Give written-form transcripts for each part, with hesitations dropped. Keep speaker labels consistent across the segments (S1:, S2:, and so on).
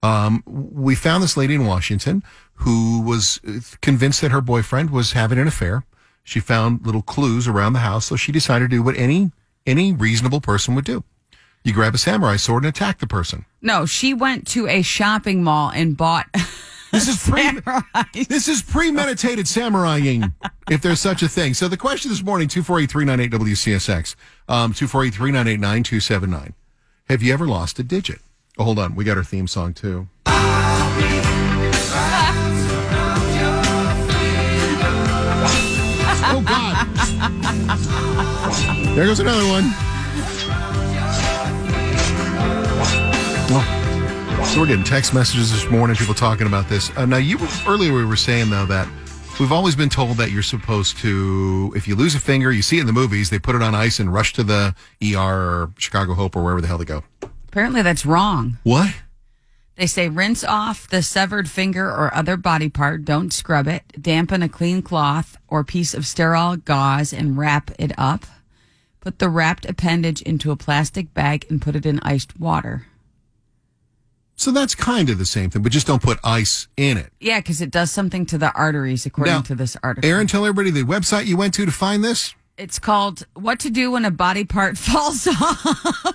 S1: We found this lady in Washington who was convinced that her boyfriend was having an affair. She found little clues around the house, so she decided to do what any reasonable person would do. You grab a samurai sword and attack the person.
S2: No, she went to a shopping mall and bought
S1: This is premeditated samurai-ing, if there's such a thing. So the question this morning, 248-398-WCSX, 248-398-9279. Have you ever lost a digit? Oh, hold on. We got our theme song, too. Oh, God. There goes another one. Well, so we're getting text messages this morning, people talking about this. Now, earlier we were saying, though, that we've always been told that you're supposed to, if you lose a finger, you see it in the movies, they put it on ice and rush to the ER or Chicago Hope or wherever the hell they go.
S2: Apparently that's wrong.
S1: What?
S2: They say rinse off the severed finger or other body part. Don't scrub it. Dampen a clean cloth or piece of sterile gauze and wrap it up. Put the wrapped appendage into a plastic bag and put it in iced water.
S1: So that's kind of the same thing, but just don't put ice in it.
S2: Yeah, because it does something to the arteries, according to this article.
S1: Aaron, tell everybody the website you went to find this.
S2: It's called What to Do When a Body Part Falls Off.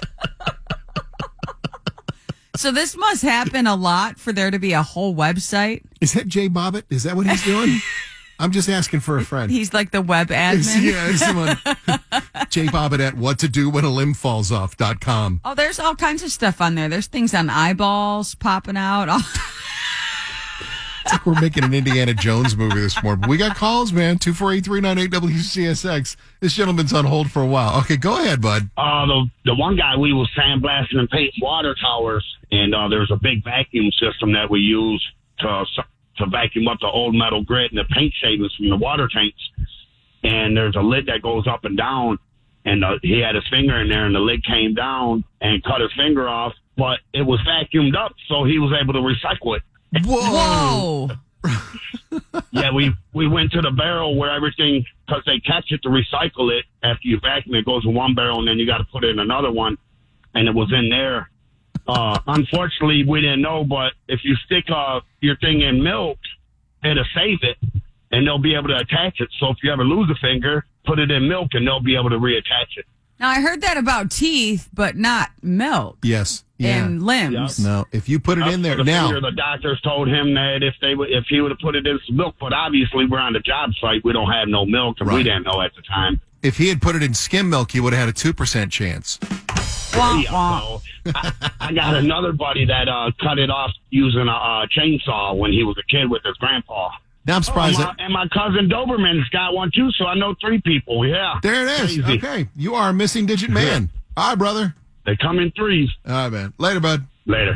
S2: So this must happen a lot for there to be a whole website.
S1: Is that Jay Bobbitt? Is that what he's doing? I'm just asking for a friend.
S2: He's like the web admin.
S1: Yeah, someone. Jay Bobbitt at whattodowhenalimb.com.
S2: Oh, there's all kinds of stuff on there. There's things on eyeballs popping out.
S1: It's like we're making an Indiana Jones movie this morning. But we got calls, man. 248-398-WCSX. This gentleman's on hold for a while. Okay, go ahead, bud.
S3: The one guy, we was sandblasting and painting water towers, and there's a big vacuum system that we use to vacuum up the old metal grit and the paint shavings from the water tanks. And there's a lid that goes up and down, and he had his finger in there, and the lid came down and cut his finger off, but it was vacuumed up, so he was able to recycle it.
S2: Whoa!
S3: Yeah, we went to the barrel where everything, because they catch it to recycle it after you vacuum it, goes in one barrel and then you got to put it in another one, and it was in there. Unfortunately, we didn't know, but if you stick your thing in milk, it'll save it, and they'll be able to attach it. So if you ever lose a finger, put it in milk, and they'll be able to reattach it.
S2: Now, I heard that about teeth, but not milk.
S1: Yes. Yeah.
S2: And limbs.
S1: Yep. No, if you put it in there now.
S3: The doctors told him that if he would have put it in some milk, but obviously we're on the job site, we don't have no milk, and we didn't know at the time.
S1: If he had put it in skim milk, he would have had a 2% chance.
S2: Wah, wah.
S3: I got another buddy that cut it off using a chainsaw when he was a kid with his grandpa.
S1: Now I'm surprised.
S3: And my cousin Doberman's got one too, so I know 3 people. Yeah.
S1: There it is.
S3: Crazy.
S1: Okay. You are a missing digit man. All right, brother.
S3: They come in 3s.
S1: All right, man. Later, bud.
S3: Later.